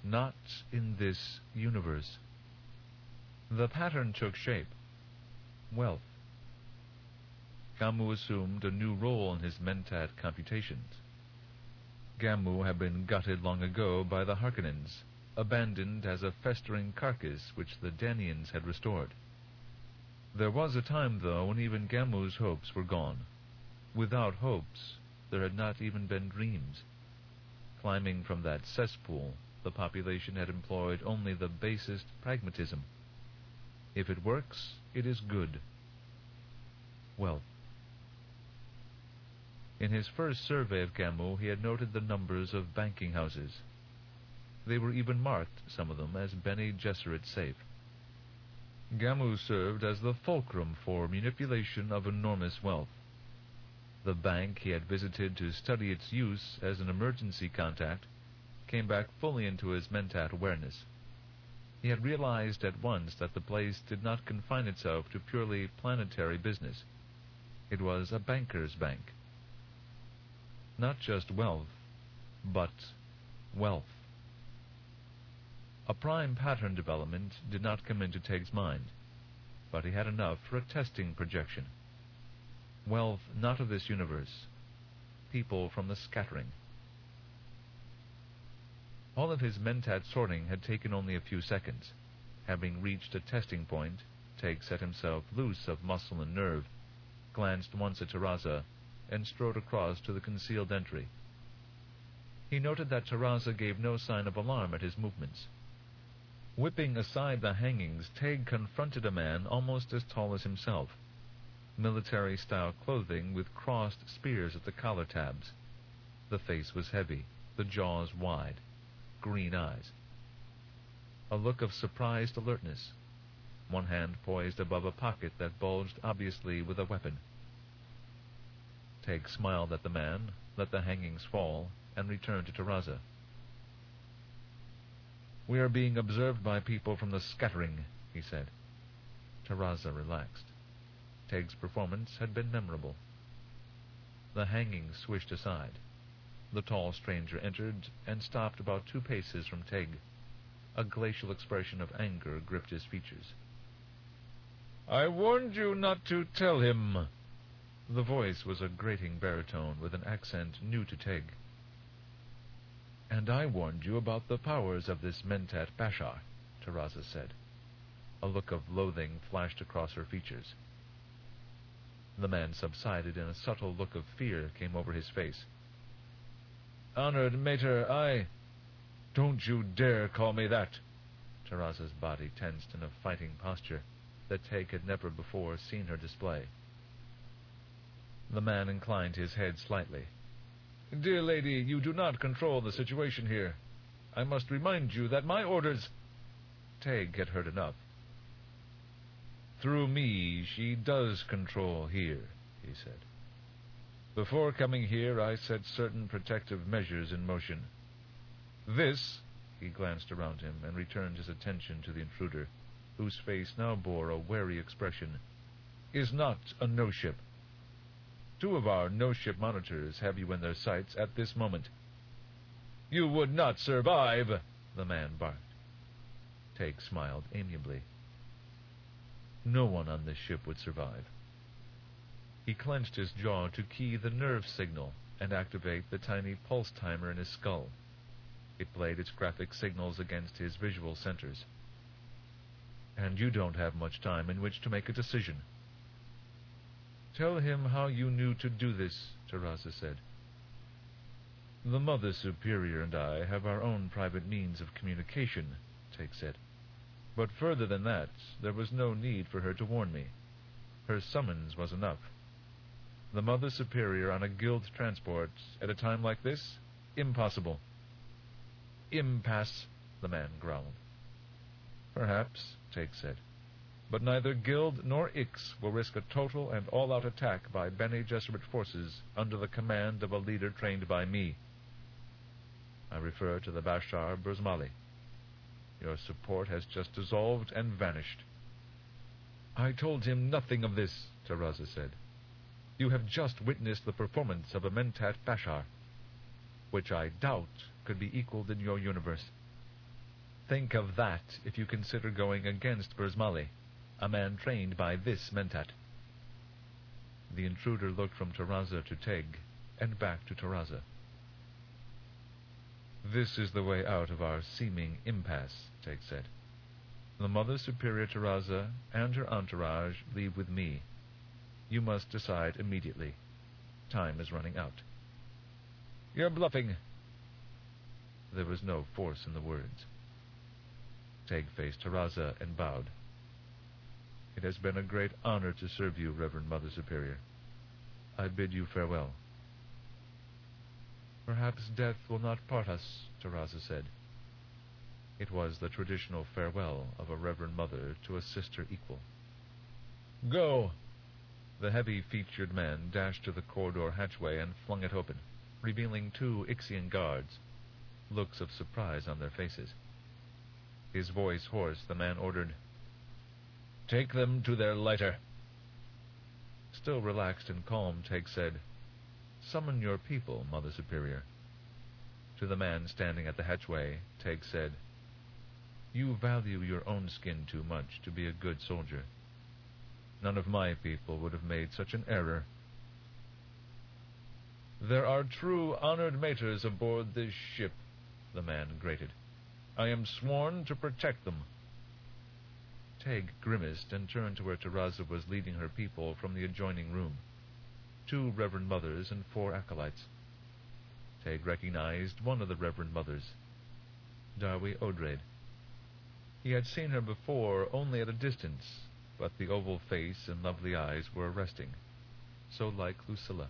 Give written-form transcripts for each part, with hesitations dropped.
Not in this universe. The pattern took shape. Wealth. Gammu assumed a new role in his Mentat computations. Gammu had been gutted long ago by the Harkonnens, abandoned as a festering carcass which the Danians had restored. There was a time, though, when even Gammu's hopes were gone. Without hopes, there had not even been dreams. Climbing from that cesspool, the population had employed only the basest pragmatism. If it works, it is good. Wealth. In his first survey of Gammu, he had noted the numbers of banking houses. They were even marked, some of them, as Bene Gesserit safe. Gammu served as the fulcrum for manipulation of enormous wealth. The bank he had visited to study its use as an emergency contact came back fully into his Mentat awareness. He had realized at once that the place did not confine itself to purely planetary business. It was a banker's bank. Not just wealth, but wealth. A prime pattern development did not come into Tegg's mind, but he had enough for a testing projection. Wealth not of this universe. People from the scattering. All of his Mentat sorting had taken only a few seconds. Having reached a testing point, Tegg set himself loose of muscle and nerve, glanced once at Taraza, and strode across to the concealed entry. He noted that Taraza gave no sign of alarm at his movements. Whipping aside the hangings, Tegg confronted a man almost as tall as himself. Military-style clothing with crossed spears at the collar tabs. The face was heavy, the jaws wide, green eyes. A look of surprised alertness, one hand poised above a pocket that bulged obviously with a weapon. Tegg smiled at the man, let the hangings fall, and returned to Taraza. "We are being observed by people from the scattering," he said. Taraza relaxed. Tegg's performance had been memorable. The hangings swished aside. The tall stranger entered and stopped about 2 paces from Tegg. A glacial expression of anger gripped his features. "I warned you not to tell him." The voice was a grating baritone with an accent new to Tegg. "And I warned you about the powers of this Mentat Bashar," Taraza said. A look of loathing flashed across her features. The man subsided, and a subtle look of fear came over his face. "Honored Mater, I—" "Don't you dare call me that!" Taraza's body tensed in a fighting posture that Tegg had never before seen her display. The man inclined his head slightly. "Dear lady, you do not control the situation here. I must remind you that my orders—" Tegg had heard enough. "Through me, she does control here," he said. "Before coming here, I set certain protective measures in motion. This," he glanced around him and returned his attention to the intruder, whose face now bore a wary expression, "is not a no-ship. 2 of our no-ship monitors have you in their sights at this moment." "You would not survive," the man barked. Tegg smiled amiably. No one on this ship would survive. He clenched his jaw to key the nerve signal and activate the tiny pulse timer in his skull. It played its graphic signals against his visual centers. "And you don't have much time in which to make a decision." "Tell him how you knew to do this," Taraza said. "The Mother Superior and I have our own private means of communication," Tegg said. "But further than that, there was no need for her to warn me. Her summons was enough. The Mother Superior on a guild transport at a time like this? Impossible." "Impasse," the man growled. "Perhaps," Tegg said. "But neither Guild nor Ix will risk a total and all-out attack by Bene Gesserit forces under the command of a leader trained by me. I refer to the Bashar Burzmali. Your support has just dissolved and vanished." "I told him nothing of this," Taraza said. "You have just witnessed the performance of a Mentat Bashar, which I doubt could be equaled in your universe." Think of that if you consider going against Burzmali, a man trained by this Mentat. The intruder looked from Taraza to Teg, and back to Taraza. This is the way out of our seeming impasse, Teg said. The Mother Superior Taraza and her entourage leave with me. You must decide immediately. Time is running out. You're bluffing. There was no force in the words. Teg faced Taraza and bowed. It has been a great honor to serve you, Reverend Mother Superior. I bid you farewell. Perhaps death will not part us, Taraza said. It was the traditional farewell of a Reverend Mother to a sister equal. Go! The heavy-featured man dashed to the corridor hatchway and flung it open, revealing 2 Ixian guards, looks of surprise on their faces. His voice hoarse, the man ordered, Take them to their lighter. Still relaxed and calm, Teg said, Summon your people, Mother Superior. To the man standing at the hatchway, Teg said, You value your own skin too much to be a good soldier. None of my people would have made such an error. There are true honored maters aboard this ship, the man grated. I am sworn to protect them. Teg grimaced and turned to where Taraza was leading her people from the adjoining room. 2 Reverend Mothers and 4 acolytes. Teg recognized one of the Reverend Mothers, Darwi Odraid. He had seen her before only at a distance, but the oval face and lovely eyes were arresting, so like Lucilla.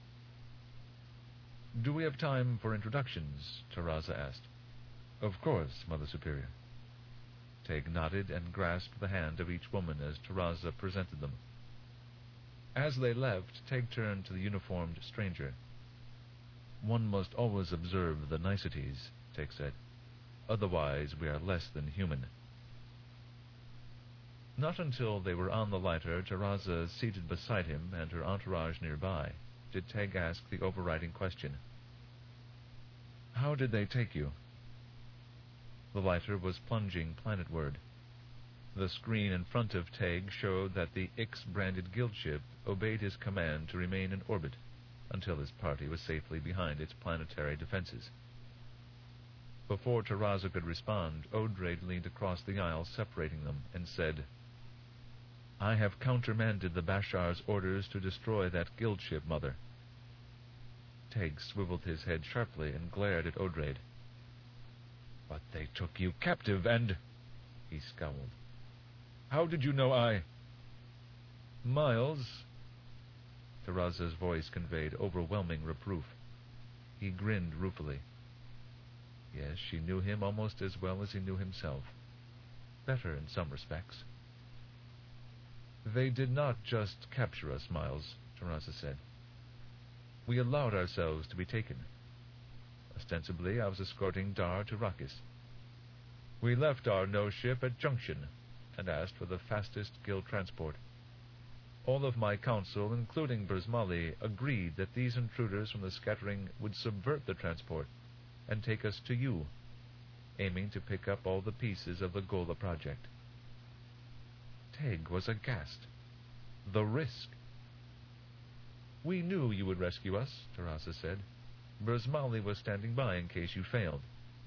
Do we have time for introductions? Taraza asked. Of course, Mother Superior. Teg nodded and grasped the hand of each woman as Taraza presented them. As they left, Teg turned to the uniformed stranger. One must always observe the niceties, Teg said. Otherwise we are less than human. Not until they were on the lighter, Taraza seated beside him and her entourage nearby, did Teg ask the overriding question. How did they take you? The lighter was plunging planetward. The screen in front of Teg showed that the Ix-branded guild ship obeyed his command to remain in orbit until his party was safely behind its planetary defenses. Before Taraza could respond, Odraid leaned across the aisle separating them and said, I have countermanded the Bashar's orders to destroy that guild ship, Mother. Teg swiveled his head sharply and glared at Odraid. But they took you captive and... He scowled. How did you know I... Miles... Taraza's voice conveyed overwhelming reproof. He grinned ruefully. Yes, she knew him almost as well as he knew himself. Better in some respects. They did not just capture us, Miles, Taraza said. We allowed ourselves to be taken. Ostensibly, I was escorting Dar to Rakis. We left our no-ship at Junction and asked for the fastest guild transport. All of my council, including Burzmali, agreed that these intruders from the scattering would subvert the transport and take us to you, aiming to pick up all the pieces of the Gola project. Teg was aghast. The risk. We knew you would rescue us, Taraza said. Burzmali was standing by in case you failed.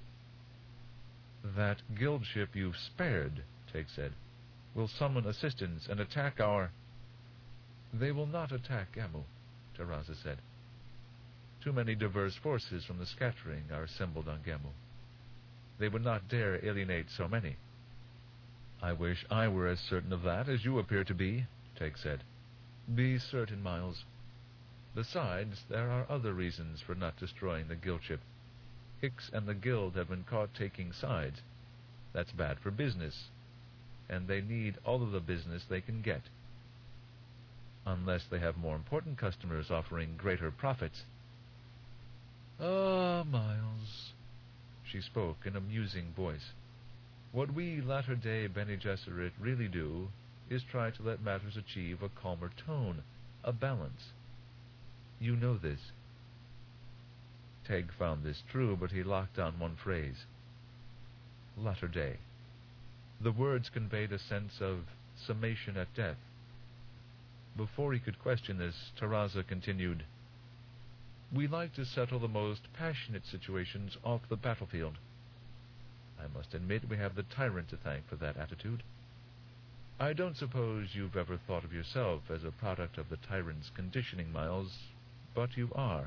That guild ship you've spared, Teg said, will summon assistance and attack our... They will not attack Gamu, Taraza said. Too many diverse forces from the scattering are assembled on Gamu. They would not dare alienate so many. I wish I were as certain of that as you appear to be, Teg said. Be certain, Miles. Besides, there are other reasons for not destroying the guild ship. Ix and the guild have been caught taking sides. That's bad for business, and they need all of the business they can get. Unless they have more important customers offering greater profits. Ah, Miles, she spoke in a musing voice. What we latter-day Bene Gesserit really do is try to let matters achieve a calmer tone, a balance. You know this. Teg found this true, but he locked on one phrase. latter day. The words conveyed a sense of summation at death. Before he could question this, Taraza continued, "We like to settle the most passionate situations off the battlefield. I must admit we have the tyrant to thank for that attitude. I don't suppose you've ever thought of yourself as a product of the tyrant's conditioning, Miles, but you are."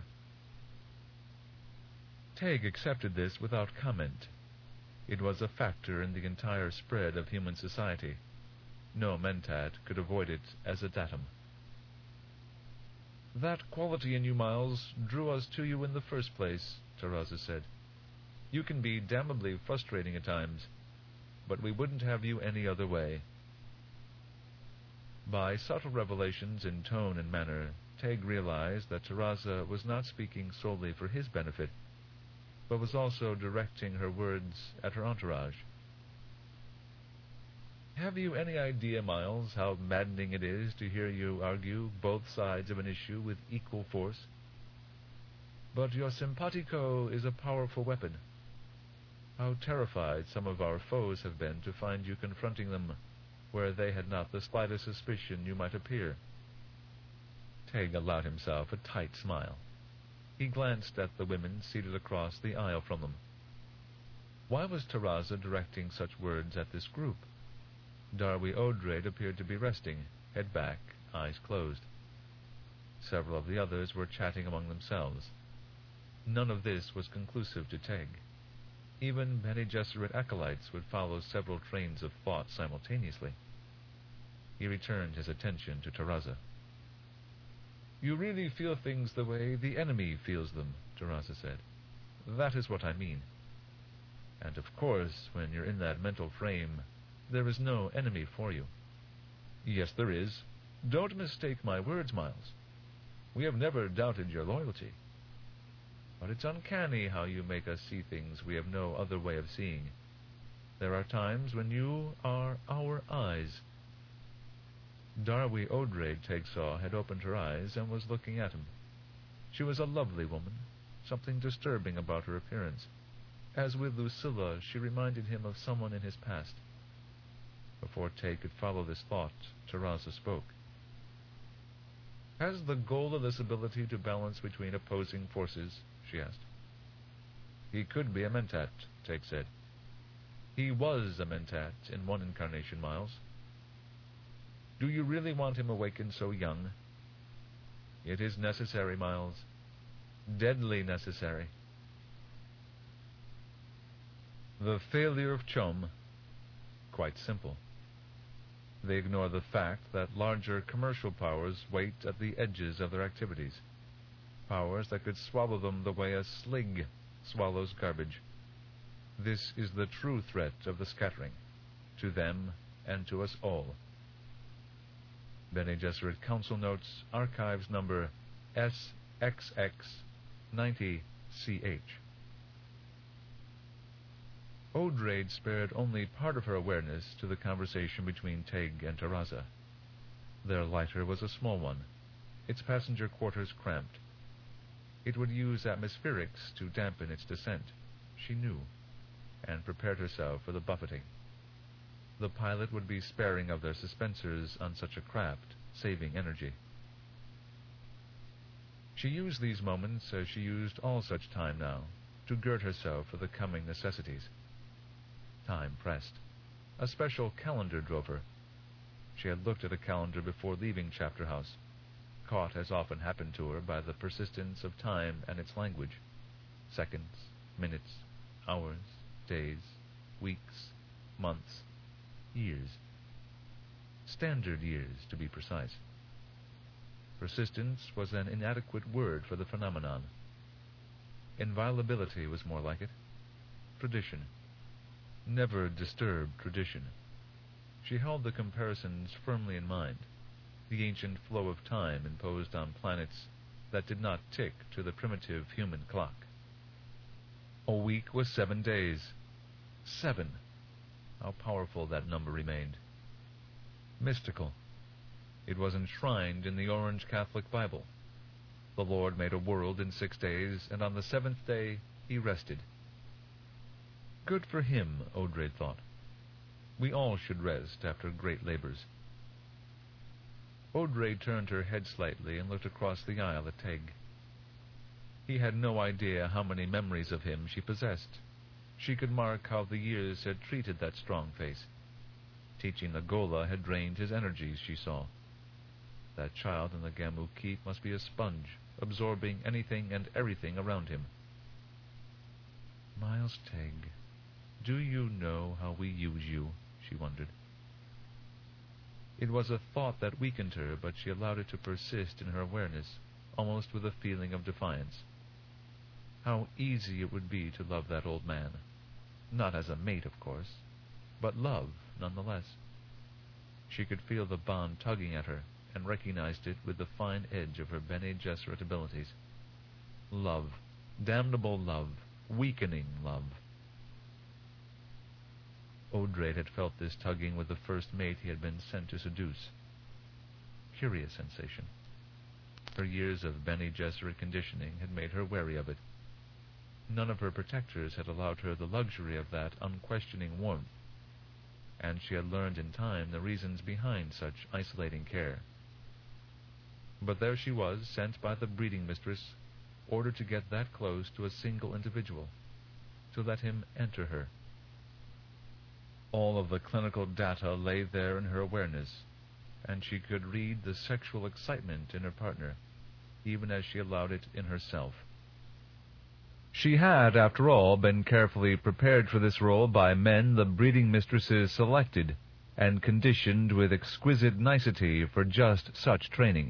Teg accepted this without comment. It was a factor in the entire spread of human society. No mentat could avoid it as a datum. "That quality in you, Miles, drew us to you in the first place," Taraza said. "You can be damnably frustrating at times, but we wouldn't have you any other way." By subtle revelations in tone and manner, Teg realized that Taraza was not speaking solely for his benefit, but was also directing her words at her entourage. "Have you any idea, Miles, how maddening it is to hear you argue both sides of an issue with equal force? But your simpatico is a powerful weapon. How terrified some of our foes have been to find you confronting them where they had not the slightest suspicion you might appear." Teg allowed himself a tight smile. He glanced at the women seated across the aisle from them. Why was Taraza directing such words at this group? Darby Odrade appeared to be resting, head back, eyes closed. Several of the others were chatting among themselves. None of this was conclusive to Teg. Even Bene Gesserit acolytes would follow several trains of thought simultaneously. He returned his attention to Taraza. "You really feel things the way the enemy feels them," Taraza said. "That is what I mean. And of course, when you're in that mental frame, there is no enemy for you." "Yes, there is. Don't mistake my words, Miles. We have never doubted your loyalty. But it's uncanny how you make us see things we have no other way of seeing. There are times when you are our eyes." Darby Odrade, Teg saw, had opened her eyes and was looking at him. She was a lovely woman, something disturbing about her appearance. As with Lucilla, she reminded him of someone in his past. Before Teg could follow this thought, Taraza spoke. "Has the goal of this ability to balance between opposing forces?" she asked. "He could be a mentat," Teg said. "He was a mentat in one incarnation, Miles." "Do you really want him awakened so young?" "It is necessary, Miles. Deadly necessary." The failure of CHOAM? Quite simple. They ignore the fact that larger commercial powers wait at the edges of their activities. Powers that could swallow them the way a slig swallows garbage. This is the true threat of the scattering, to them and to us all. Bene Gesserit Council Notes, Archives Number SXX90CH. Odrade spared only part of her awareness to the conversation between Teg and Taraza. Their lighter was a small one, its passenger quarters cramped. It would use atmospherics to dampen its descent, she knew, and prepared herself for the buffeting. The pilot would be sparing of their suspensors on such a craft, saving energy. She used these moments, as she used all such time now, to gird herself for the coming necessities. Time pressed. A special calendar drove her. She had looked at a calendar before leaving Chapter House, caught as often happened to her by the persistence of time and its language. Seconds, minutes, hours, days, weeks, months, years. Standard years, to be precise. Persistence was an inadequate word for the phenomenon. Inviolability was more like it. Tradition. Never disturb tradition. She held the comparisons firmly in mind, the ancient flow of time imposed on planets that did not tick to the primitive human clock. A week was 7 days. 7. How powerful that number remained. Mystical. It was enshrined in the Orange Catholic Bible. The Lord made a world in 6 days, and on the 7th day he rested. Good for him, Odrade thought. We all should rest after great labors. Odrade turned her head slightly and looked across the aisle at Teg. He had no idea how many memories of him she possessed. She could mark how the years had treated that strong face. Teaching the Ghola had drained his energies, she saw. That child in the Gamu keep must be a sponge, absorbing anything and everything around him. Miles Teg, do you know how we use you? She wondered. It was a thought that weakened her, but she allowed it to persist in her awareness, almost with a feeling of defiance. How easy it would be to love that old man. Not as a mate, of course, but love, nonetheless. She could feel the bond tugging at her, and recognized it with the fine edge of her Bene Gesserit abilities. Love. Damnable love. Weakening love. Odrade had felt this tugging with the first mate he had been sent to seduce. Curious sensation. Her years of Bene Gesserit conditioning had made her wary of it. None of her protectors had allowed her the luxury of that unquestioning warmth, and she had learned in time the reasons behind such isolating care. But there she was, sent by the breeding mistress, ordered to get that close to a single individual, to let him enter her. All of the clinical data lay there in her awareness, and she could read the sexual excitement in her partner, even as she allowed it in herself. She had, after all, been carefully prepared for this role by men the breeding mistresses selected, and conditioned with exquisite nicety for just such training.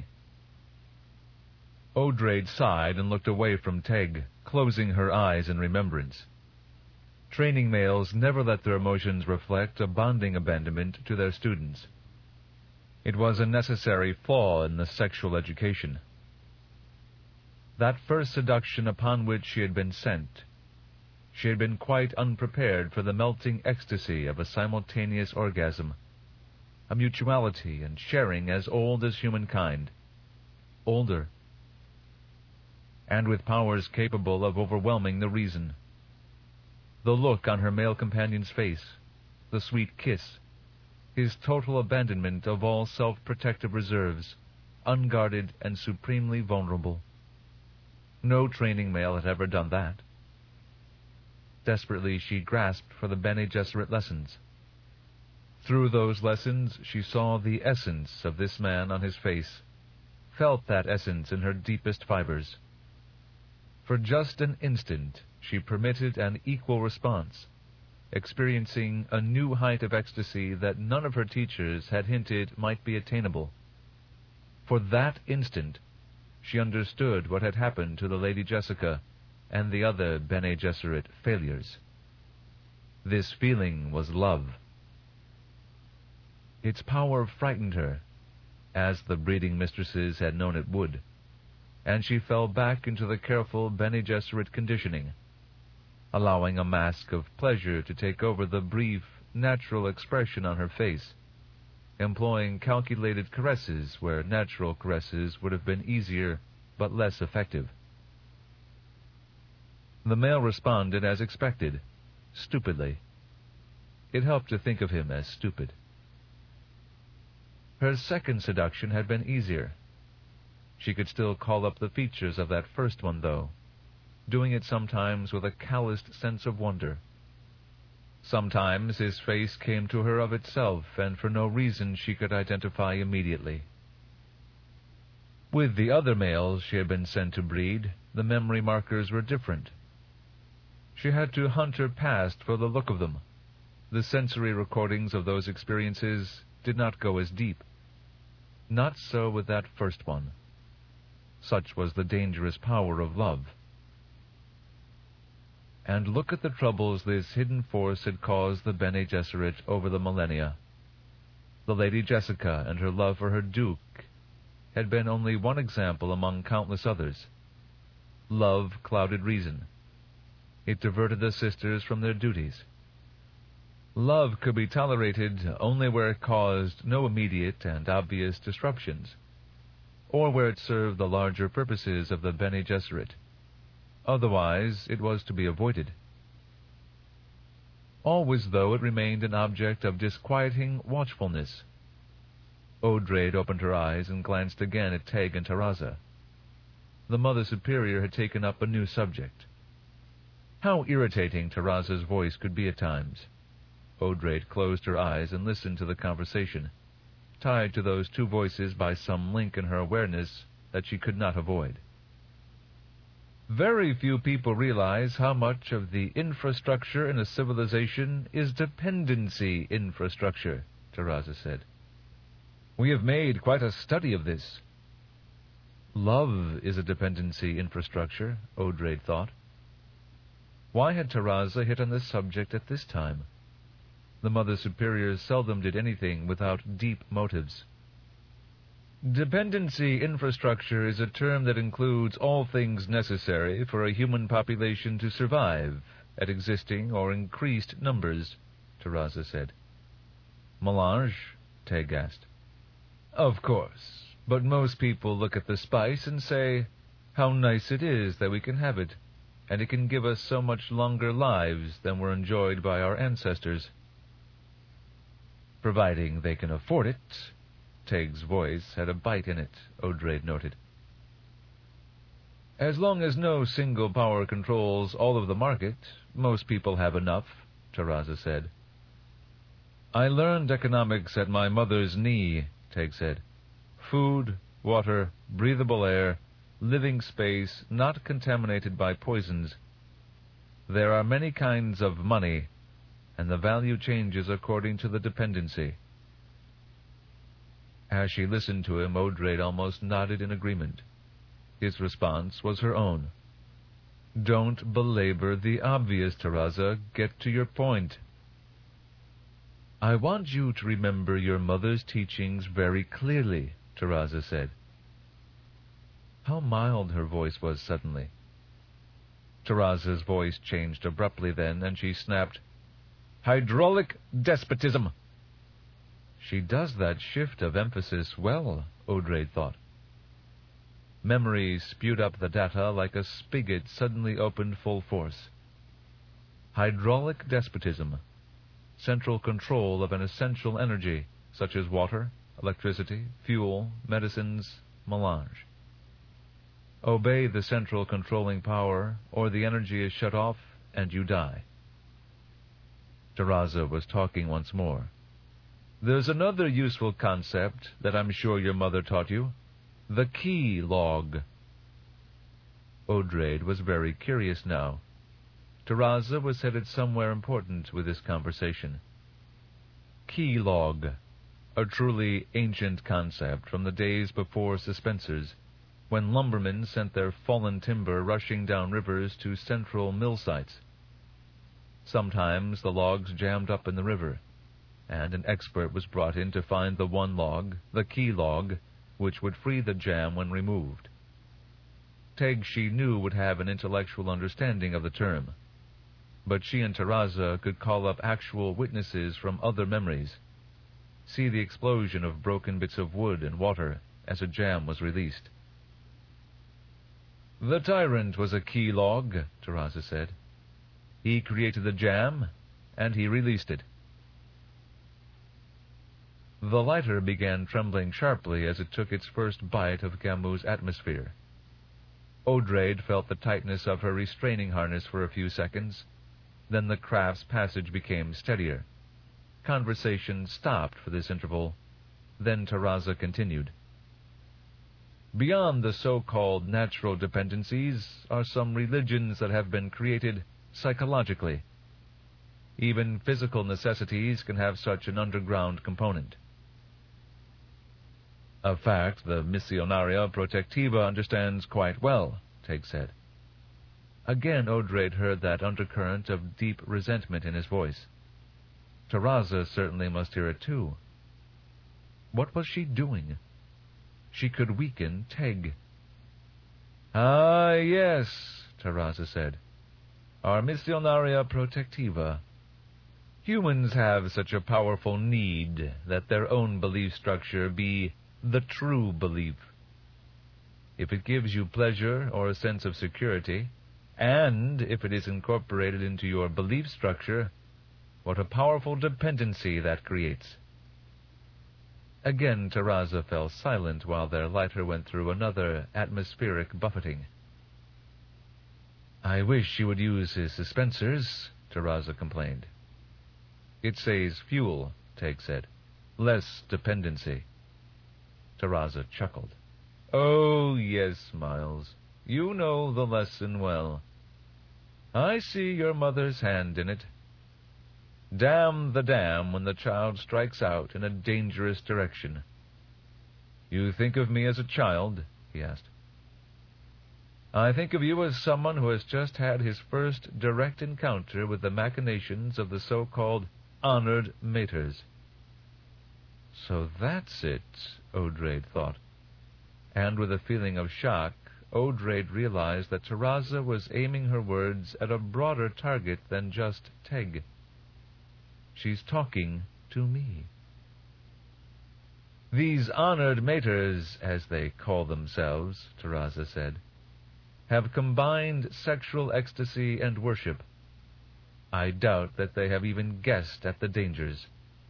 Odrade sighed and looked away from Teg, closing her eyes in remembrance. Training males never let their emotions reflect a bonding abandonment to their students. It was a necessary flaw in the sexual education. That first seduction upon which she had been sent, she had been quite unprepared for the melting ecstasy of a simultaneous orgasm, a mutuality and sharing as old as humankind, older, and with powers capable of overwhelming the reason. The look on her male companion's face, the sweet kiss, his total abandonment of all self-protective reserves, unguarded and supremely vulnerable. No training male had ever done that. Desperately she grasped for the Bene Gesserit lessons. Through those lessons she saw the essence of this man on his face, felt that essence in her deepest fibers. For just an instant she permitted an equal response, experiencing a new height of ecstasy that none of her teachers had hinted might be attainable. For that instant she understood what had happened to the Lady Jessica and the other Bene Gesserit failures. This feeling was love. Its power frightened her, as the breeding mistresses had known it would, and she fell back into the careful Bene Gesserit conditioning, allowing a mask of pleasure to take over the brief, natural expression on her face, employing calculated caresses where natural caresses would have been easier but less effective. The male responded as expected, stupidly. It helped to think of him as stupid. Her second seduction had been easier. She could still call up the features of that first one, though, doing it sometimes with a calloused sense of wonder. Sometimes his face came to her of itself, and for no reason she could identify immediately. With the other males she had been sent to breed, the memory markers were different. She had to hunt her past for the look of them. The sensory recordings of those experiences did not go as deep. Not so with that first one. Such was the dangerous power of love. And look at the troubles this hidden force had caused the Bene Gesserit over the millennia. The Lady Jessica and her love for her Duke had been only one example among countless others. Love clouded reason. It diverted the sisters from their duties. Love could be tolerated only where it caused no immediate and obvious disruptions, or where it served the larger purposes of the Bene Gesserit. Otherwise, it was to be avoided. always though it remained an object of disquieting watchfulness. Odrade opened her eyes and glanced again at Teg and Taraza. The Mother Superior had taken up a new subject. How irritating Taraza's voice could be at times. Odrade closed her eyes and listened to the conversation, tied to those two voices by some link in her awareness that she could not avoid. Very few people realize how much of the infrastructure in a civilization is dependency infrastructure, Taraza said. We have made quite a study of this. Love is a dependency infrastructure, Odrade thought. Why had Taraza hit on this subject at this time? The Mother Superior seldom did anything without deep motives. Dependency infrastructure is a term that includes all things necessary for a human population to survive at existing or increased numbers, Taraza said. Melange? Teg asked. Of course, but most people look at the spice and say, how nice it is that we can have it, and it can give us so much longer lives than were enjoyed by our ancestors. Providing they can afford it. Teg's voice had a bite in it, Odrade noted. As long as no single power controls all of the market, most people have enough, Taraza said. I learned economics at my mother's knee, Teg said. Food, water, breathable air, living space not contaminated by poisons. There are many kinds of money, and the value changes according to the dependency. As she listened to him, Odrade almost nodded in agreement. His response was her own. Don't belabor the obvious, Taraza. Get to your point. I want you to remember your mother's teachings very clearly, Taraza said. How mild her voice was suddenly. Taraza's voice changed abruptly then, and she snapped, Hydraulic despotism! She does that shift of emphasis well, Odrade thought. Memory spewed up the data like a spigot suddenly opened full force. Hydraulic despotism. Central control of an essential energy, such as water, electricity, fuel, medicines, melange. Obey the central controlling power, or the energy is shut off and you die. Taraza was talking once more. There's another useful concept that I'm sure your mother taught you. The key log. Odrade was very curious now. Taraza was headed somewhere important with this conversation. Key log. A truly ancient concept from the days before suspensors, when lumbermen sent their fallen timber rushing down rivers to central mill sites. Sometimes the logs jammed up in the river, and an expert was brought in to find the one log, the key log, which would free the jam when removed. Teg, she knew, would have an intellectual understanding of the term, but she and Taraza could call up actual witnesses from other memories, see the explosion of broken bits of wood and water as a jam was released. The tyrant was a key log, Taraza said. He created the jam, and he released it. The lighter began trembling sharply as it took its first bite of Gamu's atmosphere. Odrade felt the tightness of her restraining harness for a few seconds. Then the craft's passage became steadier. Conversation stopped for this interval. Then Taraza continued. Beyond the so-called natural dependencies are some religions that have been created psychologically. Even physical necessities can have such an underground component. A fact the Missionaria Protectiva understands quite well, Teg said. Again Odrade heard that undercurrent of deep resentment in his voice. Taraza certainly must hear it too. What was she doing? She could weaken Teg. Ah, yes, Taraza said. Our Missionaria Protectiva. Humans have such a powerful need that their own belief structure be the true belief. If it gives you pleasure or a sense of security, and if it is incorporated into your belief structure, What a powerful dependency that creates. Again Taraza fell silent while their lighter went through another atmospheric buffeting. "I wish you would use his suspensors," Taraza complained. "It saves fuel," Teg said. "Less dependency." Taraza chuckled. "Oh, yes, Miles. You know the lesson well. I see your mother's hand in it. Damn the dam when the child strikes out in a dangerous direction." "You think of me as a child?" he asked. "I think of you as someone who has just had his first direct encounter with the machinations of the so-called honored maters." So that's it, Odrade thought. And with a feeling of shock, Odrade realized that Taraza was aiming her words at a broader target than just Teg. "She's talking to me." "These honored maters, as they call themselves," Taraza said, "have combined sexual ecstasy and worship. I doubt that they have even guessed at the dangers."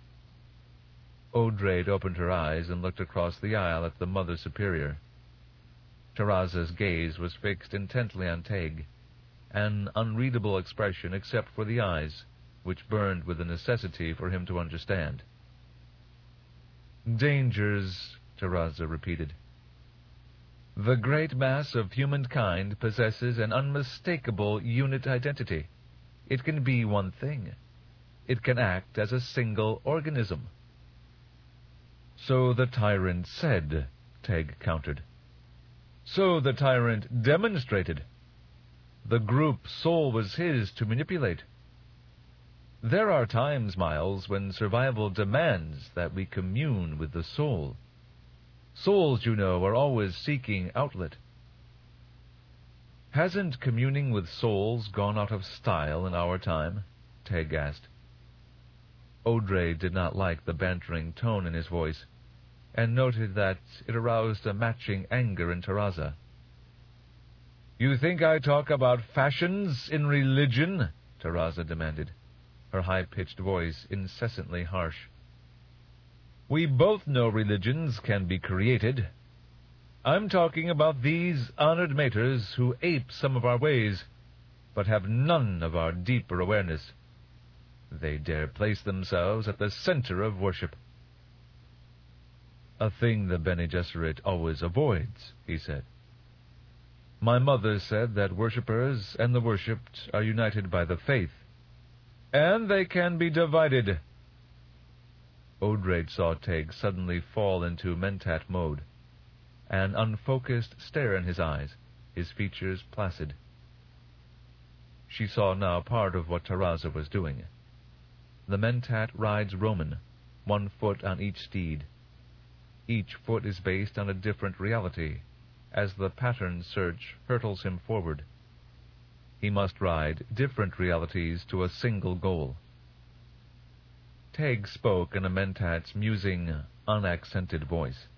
Odrade opened her eyes and looked across the aisle at the Mother Superior. Taraza's gaze was fixed intently on Teg, an unreadable expression except for the eyes, which burned with the necessity for him to understand. "Dangers," Taraza repeated. "The great mass of humankind possesses an unmistakable unit identity. It can be one thing. It can act as a single organism." "So the tyrant said," Teg countered. "So the tyrant demonstrated. The group soul was his to manipulate. There are times, Miles, when survival demands that we commune with the soul. Souls, you know, are always seeking outlet." "Hasn't communing with souls gone out of style in our time?" Teg asked. Odrade did not like the bantering tone in his voice, and noted that it aroused a matching anger in Taraza. "You think I talk about fashions in religion?" Taraza demanded, her high-pitched voice incessantly harsh. "We both know religions can be created. I'm talking about these honored maters who ape some of our ways, but have none of our deeper awareness. They dare place themselves at the center of worship." "A thing the Bene Gesserit always avoids," he said. "My mother said that worshippers and the worshipped are united by the faith. And they can be divided." Odrade saw Teg suddenly fall into mentat mode, an unfocused stare in his eyes, his features placid. She saw now part of what Taraza was doing. The mentat rides Roman, 1 foot on each steed. Each foot is based on a different reality, as the pattern search hurtles him forward. He must ride different realities to a single goal. Teg spoke in a mentat's musing, unaccented voice.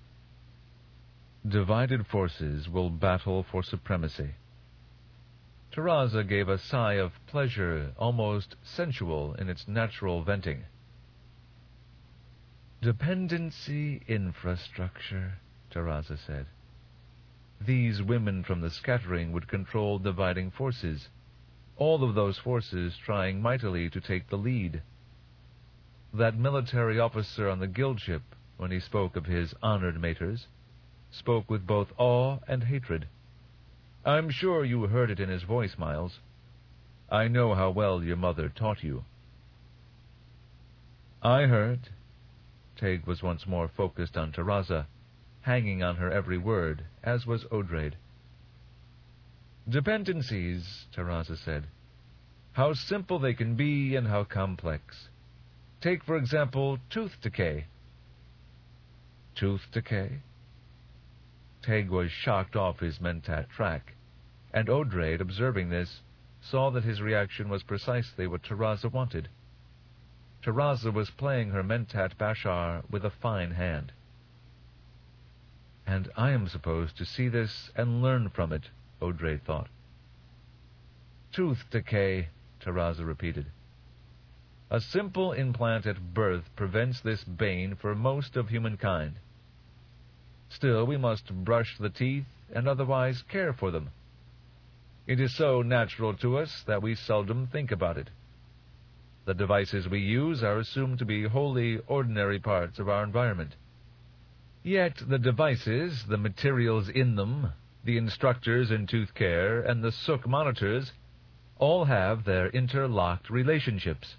"Divided forces will battle for supremacy." Taraza gave a sigh of pleasure, almost sensual in its natural venting. "Dependency infrastructure," Taraza said. "These women from the scattering would control dividing forces, all of those forces trying mightily to take the lead. That military officer on the guild ship, when he spoke of his honored maters, spoke with both awe and hatred. I'm sure you heard it in his voice, Miles. I know how well your mother taught you." "I heard." Teg was once more focused on Taraza, hanging on her every word, as was Odrade. "Dependencies," Taraza said. "How simple they can be and how complex. Take, for example, tooth decay." "Tooth decay?" Teg was shocked off his mentat track, and Odrade, observing this, saw that his reaction was precisely what Taraza wanted. Taraza was playing her mentat bashar with a fine hand. "And I am supposed to see this and learn from it," Odrade thought. "Tooth decay," Taraza repeated. A simple implant at birth prevents this bane for most of humankind. Still, we must brush the teeth and otherwise care for them. It is so natural to us that we seldom think about it. The devices we use are assumed to be wholly ordinary parts of our environment. Yet the devices, the materials in them, the instructors in tooth care, and the Sook monitors all have their interlocked relationships.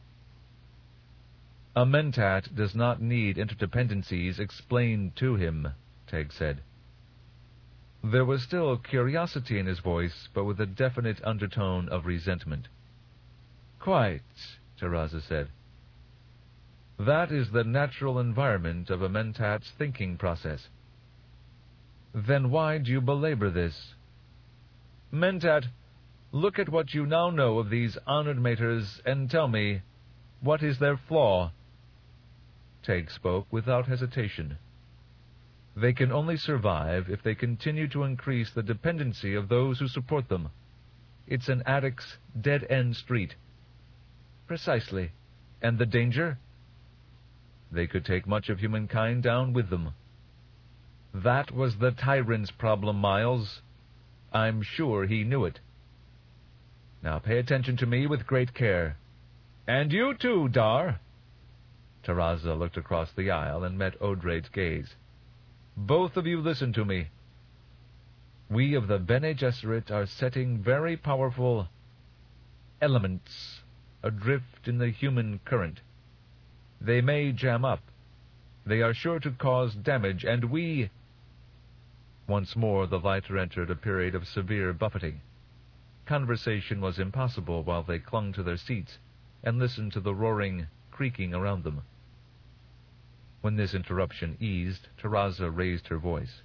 A Mentat does not need interdependencies explained to him, Teg said. There was still curiosity in his voice, but with a definite undertone of resentment. Quite, Taraza said. That is the natural environment of a Mentat's thinking process. Then why do you belabor this? Mentat, look at what you now know of these honored maters and tell me, what is their flaw? Teg spoke without hesitation. They can only survive if they continue to increase the dependency of those who support them. It's an addict's dead-end street. Precisely. And the danger? They could take much of humankind down with them. That was the tyrant's problem, Miles. I'm sure he knew it. Now pay attention to me with great care. And you too, Dar. Taraza looked across the aisle and met Odrade's gaze. Both of you listen to me. We of the Bene Gesserit are setting very powerful elements adrift in the human current. They may jam up. They are sure to cause damage, and we... Once more the lighter entered a period of severe buffeting. Conversation was impossible while they clung to their seats and listened to the roaring, creaking around them. When this interruption eased, Taraza raised her voice.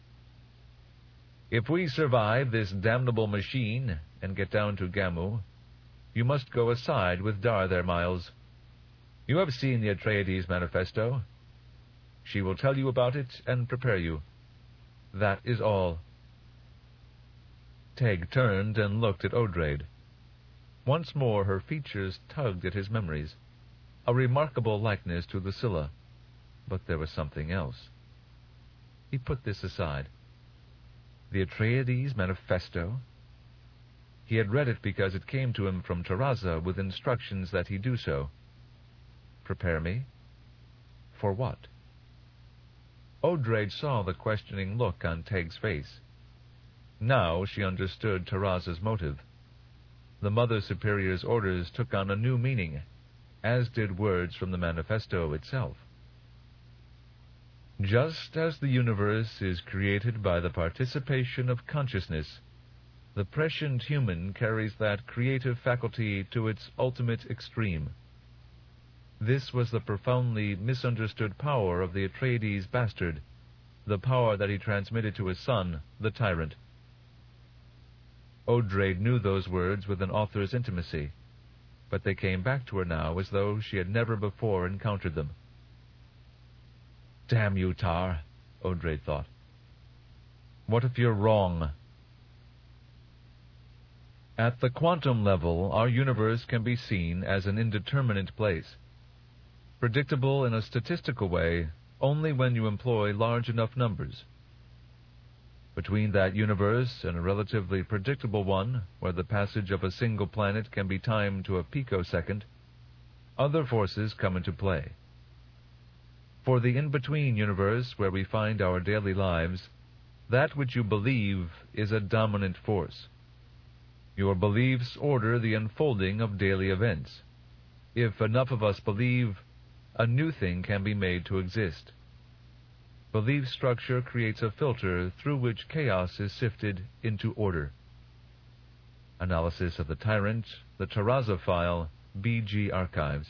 If we survive this damnable machine and get down to Gamu, you must go aside with Dar there, Miles. You have seen the Atreides manifesto. She will tell you about it and prepare you. That is all. Teg turned and looked at Odrade. Once more her features tugged at his memories, a remarkable likeness to Lucilla, but there was something else. He put this aside. The Atreides manifesto? He had read it because it came to him from Taraza with instructions that he do so. Prepare me? For what? Odrade saw the questioning look on Teg's face. Now she understood Taraza's motive. The Mother Superior's orders took on a new meaning, as did words from the manifesto itself. Just as the universe is created by the participation of consciousness, the prescient human carries that creative faculty to its ultimate extreme. This was the profoundly misunderstood power of the Atreides bastard, the power that he transmitted to his son, the tyrant. Odrade knew those words with an author's intimacy, but they came back to her now as though she had never before encountered them. Damn you, Tar, Odrade thought. What if you're wrong? At the quantum level, our universe can be seen as an indeterminate place, predictable in a statistical way only when you employ large enough numbers. Between that universe and a relatively predictable one, where the passage of a single planet can be timed to a picosecond, other forces come into play. For the in-between universe where we find our daily lives, that which you believe is a dominant force. Your beliefs order the unfolding of daily events. If enough of us believe, a new thing can be made to exist. Belief structure creates a filter through which chaos is sifted into order. Analysis of the Tyrant, the Taraza file, BG Archives.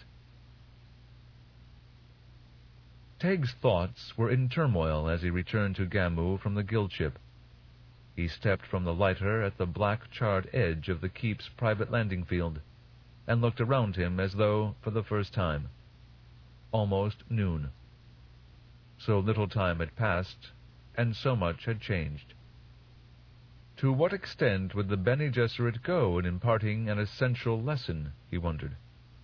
Teg's thoughts were in turmoil as he returned to Gamu from the guild ship. He stepped from the lighter at the black charred edge of the keep's private landing field, and looked around him as though for the first time. Almost noon. So little time had passed, and so much had changed. To what extent would the Bene Gesserit go in imparting an essential lesson, he wondered.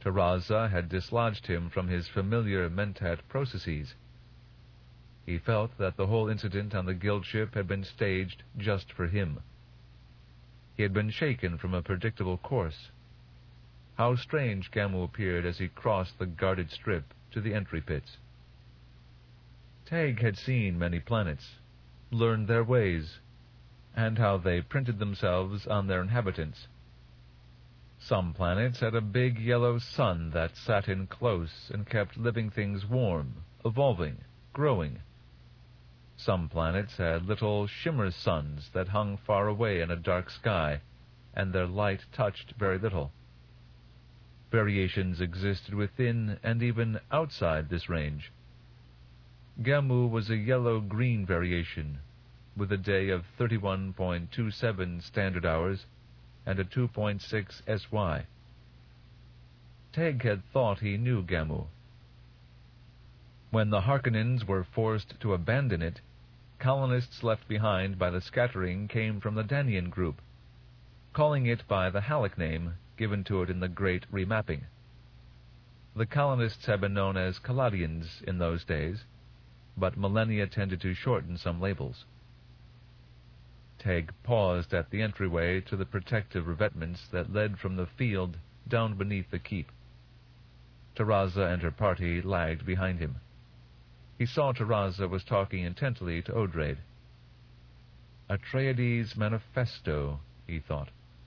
Taraza had dislodged him from his familiar mentat processes. He felt that the whole incident on the guild ship had been staged just for him. He had been shaken from a predictable course. How strange Gamu appeared as he crossed the guarded strip to the entry pits. Teg had seen many planets, learned their ways, and how they printed themselves on their inhabitants. Some planets had a big yellow sun that sat in close and kept living things warm, evolving, growing. Some planets had little shimmer suns that hung far away in a dark sky, and their light touched very little. Variations existed within and even outside this range. Gamu was a yellow-green variation, with a day of 31.27 standard hours and a 2.6 SY. Teg had thought he knew Gamu. When the Harkonnens were forced to abandon it, colonists left behind by the scattering came from the Danian group, calling it by the Halleck name given to it in the Great Remapping. The colonists had been known as Kaladians in those days, but millennia tended to shorten some labels. Teg paused at the entryway to the protective revetments that led from the field down beneath the keep. Taraza and her party lagged behind him. He saw Taraza was talking intently to Odraid. Atreides' manifesto, he thought.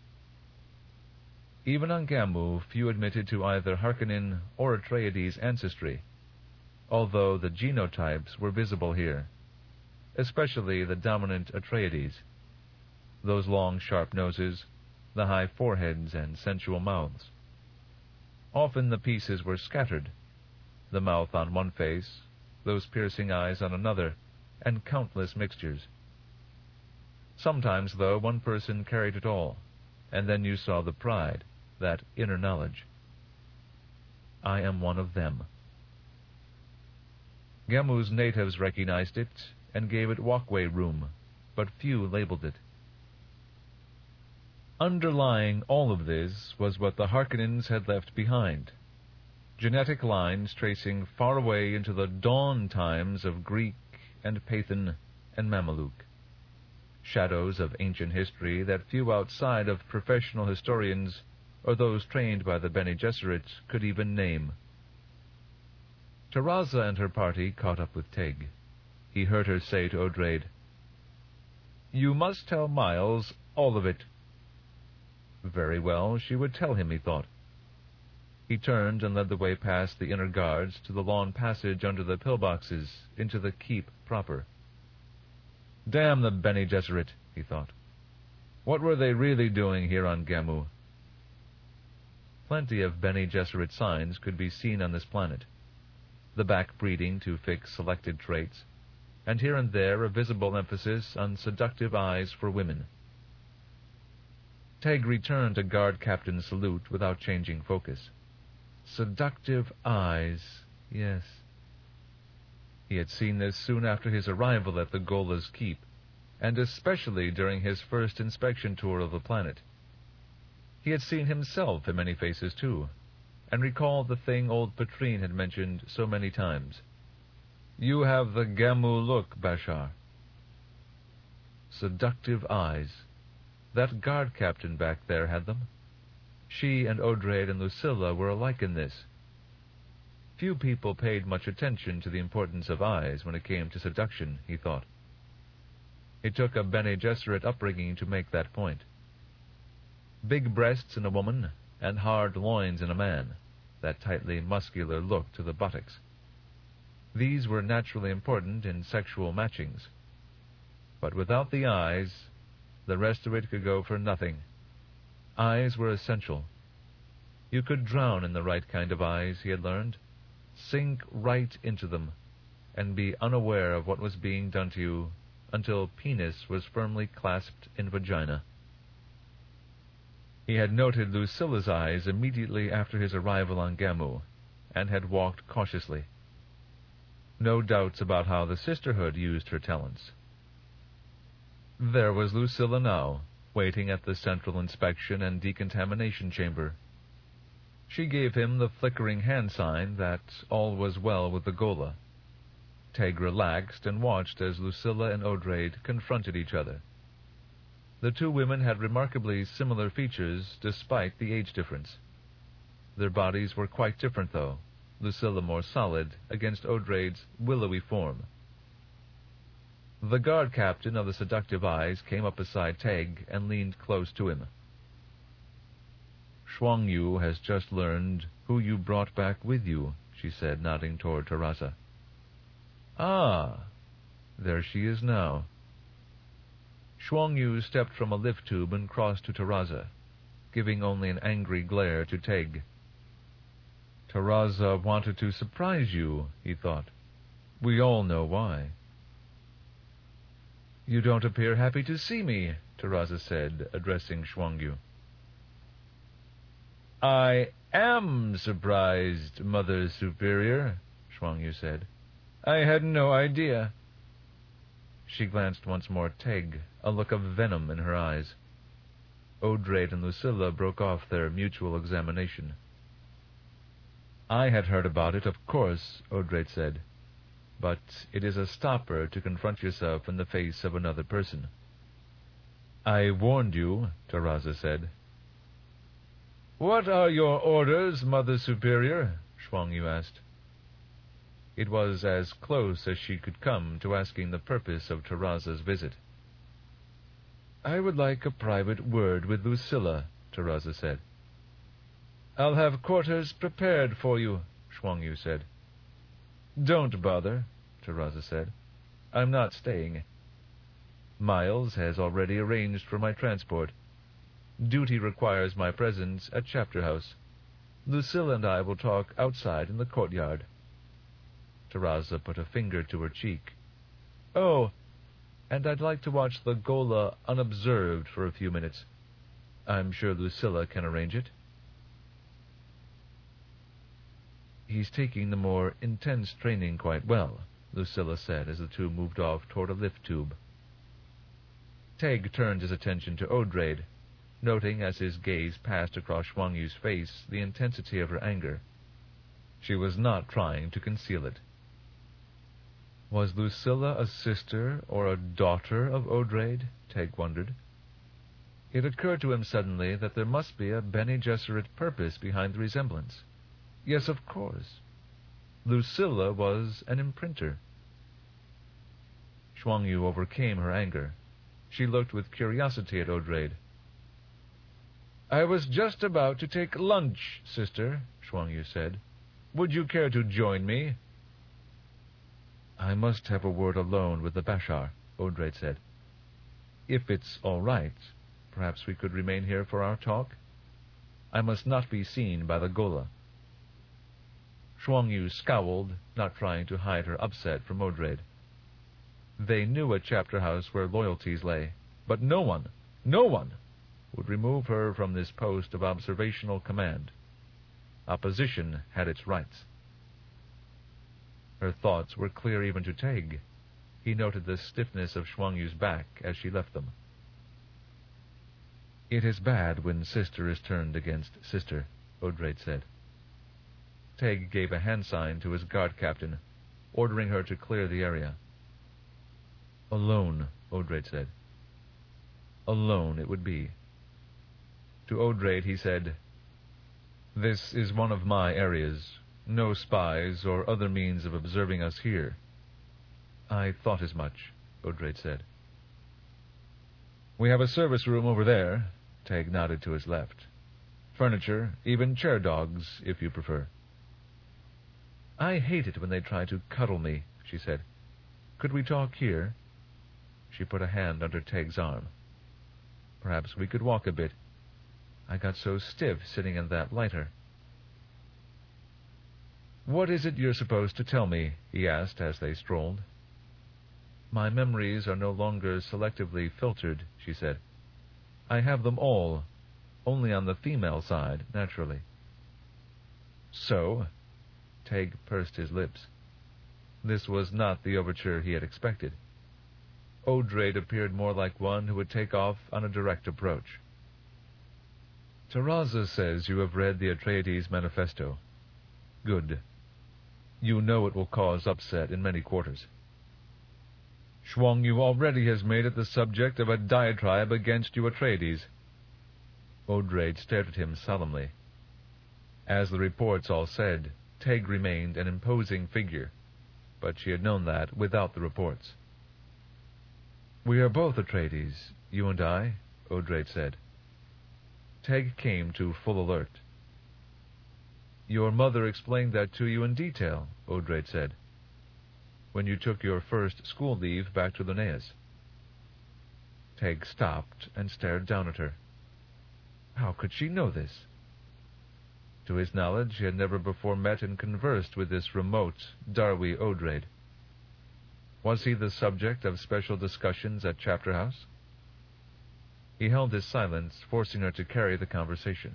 Even on Gamu, few admitted to either Harkonnen or Atreides' ancestry, although the genotypes were visible here, especially the dominant Atreides. Those long, sharp noses, the high foreheads and sensual mouths. Often the pieces were scattered, the mouth on one face, those piercing eyes on another, and countless mixtures. Sometimes, though, one person carried it all, and then you saw the pride, that inner knowledge. I am one of them. Gamu's natives recognized it and gave it walkway room, but few labeled it. Underlying all of this was what the Harkonnens had left behind, genetic lines tracing far away into the dawn times of Greek and Pathan and Mameluke, shadows of ancient history that few outside of professional historians or those trained by the Bene Gesserit could even name. Taraza and her party caught up with Teg. He heard her say to Odraid, "You must tell Miles all of it." Very well, she would tell him, he thought. He turned and led the way past the inner guards to the lawn passage under the pillboxes into the keep proper. Damn the Bene Gesserit, he thought. What were they really doing here on Gamu? Plenty of Bene Gesserit signs could be seen on this planet, the back-breeding to fix selected traits, and here and there a visible emphasis on seductive eyes for women. Teg returned a guard captain's salute without changing focus. Seductive eyes, yes. He had seen this soon after his arrival at the Gola's keep, and especially during his first inspection tour of the planet. He had seen himself in many faces, too, and recalled the thing old Patrine had mentioned so many times. You have the Gamu look, Bashar. Seductive eyes. That guard captain back there had them. She and Odraid and Lucilla were alike in this. Few people paid much attention to the importance of eyes when it came to seduction, he thought. It took a Bene Gesserit upbringing to make that point. Big breasts in a woman and hard loins in a man, that tightly muscular look to the buttocks. These were naturally important in sexual matchings. But without the eyes, the rest of it could go for nothing. Eyes were essential. You could drown in the right kind of eyes, he had learned, sink right into them, and be unaware of what was being done to you until penis was firmly clasped in vagina. He had noted Lucilla's eyes immediately after his arrival on Gamu, and had walked cautiously. No doubts about how the sisterhood used her talents. There was Lucilla now, waiting at the central inspection and decontamination chamber. She gave him the flickering hand sign that all was well with the Ghola. Teg relaxed and watched as Lucilla and Odraid confronted each other. The two women had remarkably similar features despite the age difference. Their bodies were quite different, though, Lucilla more solid against Odraid's willowy form. The guard captain of the seductive eyes came up beside Teg and leaned close to him. "Shuang Yu has just learned who you brought back with you," she said, nodding toward Taraza. "Ah, there she is now." Shuang Yu stepped from a lift tube and crossed to Taraza, giving only an angry glare to Teg. "Taraza wanted to surprise you," he thought. "We all know why." "You don't appear happy to see me," Taraza said, addressing Shuang Yu. "I am surprised, Mother Superior," Shuang Yu said. "I had no idea." She glanced once more at Teg, a look of venom in her eyes. Odraid and Lucilla broke off their mutual examination. "I had heard about it, of course," Odraid said. "But it is a stopper to confront yourself in the face of another person." "I warned you," Taraza said. "What are your orders, Mother Superior?" Shuang Yu asked. It was as close as she could come to asking the purpose of Taraza's visit. "I would like a private word with Lucilla," Taraza said. "I'll have quarters prepared for you," Shuang Yu said. "Don't bother," Taraza said. "I'm not staying. Miles has already arranged for my transport. Duty requires my presence at Chapter House. Lucilla and I will talk outside in the courtyard." Taraza put a finger to her cheek. "Oh, and I'd like to watch the Ghola unobserved for a few minutes. I'm sure Lucilla can arrange it." "He's taking the more intense training quite well," Lucilla said as the two moved off toward a lift tube. Teg turned his attention to Odraid, noting as his gaze passed across Shuang Yu's face the intensity of her anger. She was not trying to conceal it. Was Lucilla a sister or a daughter of Odraid? Teg wondered. It occurred to him suddenly that there must be a Bene Gesserit purpose behind the resemblance. Yes, of course. Lucilla was an imprinter. Shuang Yu overcame her anger. She looked with curiosity at Odraid. "I was just about to take lunch, sister," Shuang Yu said. "Would you care to join me?" "I must have a word alone with the Bashar," Odraid said. "If it's all right, perhaps we could remain here for our talk? I must not be seen by the Ghola." Shuang Yu scowled, not trying to hide her upset from Odraid. They knew a chapter house where loyalties lay, but no one would remove her from this post of observational command. Opposition had its rights. Her thoughts were clear even to Teg. He noted the stiffness of Shuang Yu's back as she left them. "It is bad when sister is turned against sister," Odraid said. Teg gave a hand sign to his guard captain, ordering her to clear the area. "Alone," Odraid said. Alone it would be. To Odraid he said, "This is one of my areas. No spies or other means of observing us here." "I thought as much," Odraid said. "We have a service room over there," Teg nodded to his left. "Furniture, even chair dogs, if you prefer." "I hate it when they try to cuddle me," she said. "Could we talk here?" She put a hand under Teg's arm. "Perhaps we could walk a bit. I got so stiff sitting in that lighter." "What is it you're supposed to tell me?" he asked as they strolled. "My memories are no longer selectively filtered," she said. "I have them all, only on the female side, naturally." "So?" Teg pursed his lips. This was not the overture he had expected. Odraid appeared more like one who would take off on a direct approach. Taraza says you have read the Atreides Manifesto. Good. You know it will cause upset in many quarters. Shuang Yu already has made it the subject of a diatribe against you Atreides. Odrade stared at him solemnly. As the reports all said, Teg remained an imposing figure, but she had known that without the reports. We are both Atreides, you and I, Odrade said. Teg came to full alert. Your mother explained that to you in detail, Odrade said, when you took your first school leave back to Linnaeus. Teg stopped and stared down at her. How could she know this? To his knowledge, he had never before met and conversed with this remote Darwi Odrade. Was he the subject of special discussions at Chapter House? He held his silence, forcing her to carry the conversation.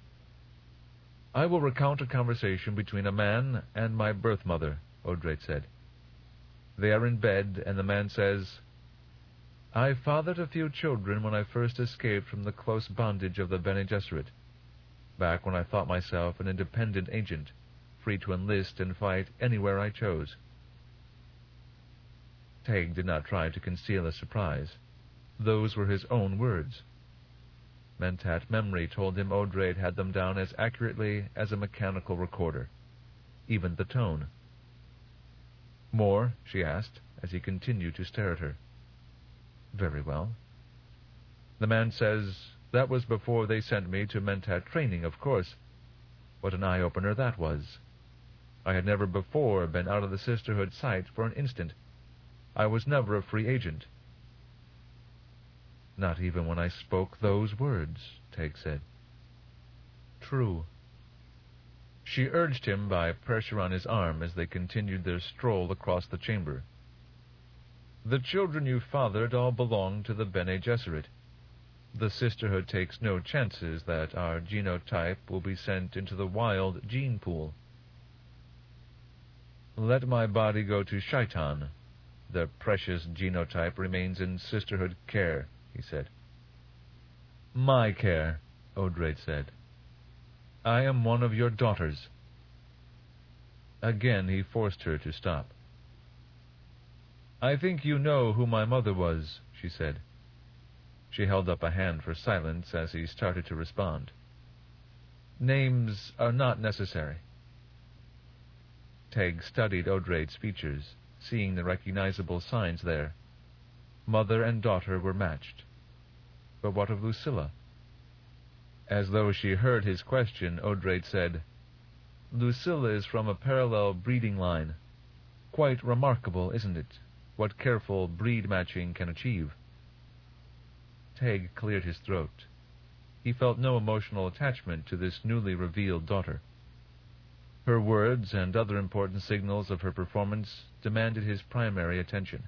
I will recount a conversation between a man and my birth mother, Odrade said. They are in bed, and the man says, I fathered a few children when I first escaped from the close bondage of the Bene Gesserit, back when I thought myself an independent agent, free to enlist and fight anywhere I chose. Teg did not try to conceal his surprise. Those were his own words. Mentat memory told him Odrade had them down as accurately as a mechanical recorder, even the tone. More? She asked, as he continued to stare at her. Very well. The man says, that was before they sent me to Mentat training, of course. What an eye-opener that was. I had never before been out of the Sisterhood sight for an instant. I was never a free agent. Not even when I spoke those words, Teg said. True. She urged him by pressure on his arm as they continued their stroll across the chamber. The children you fathered all belong to the Bene Gesserit. The Sisterhood takes no chances that our genotype will be sent into the wild gene pool. Let my body go to Shaitan. The precious genotype remains in Sisterhood care, he said. My care, Odrade said. I am one of your daughters. Again he forced her to stop. I think you know who my mother was, she said. She held up a hand for silence as he started to respond. Names are not necessary. Teg studied Odrade's features, seeing the recognizable signs there. Mother and daughter were matched. But what of Lucilla? As though she heard his question, Odrade said, Lucilla is from a parallel breeding line. Quite remarkable, isn't it, what careful breed matching can achieve? Teg cleared his throat. He felt no emotional attachment to this newly revealed daughter. Her words and other important signals of her performance demanded his primary attention.